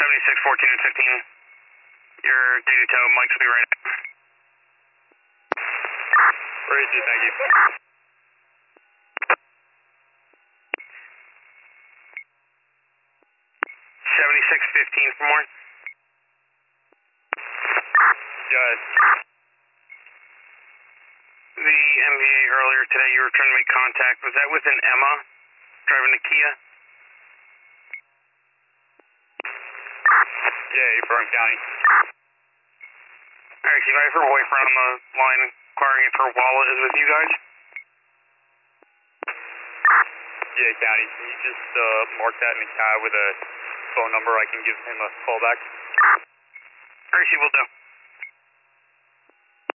76, 14, and 15. Your duty tow, Mike's will be right now. Crazy, thank you. 76, 15 for more. Yes. The MVA earlier today, you were trying to make contact. Was that with an Emma driving the Kia? Yeah, Fern County. Alright, so you guys, her boyfriend on the line inquiring if her wallet is with you guys? Yeah, County. Can you just mark that in the cab with a phone number? I can give him a call back. Alright, she will do.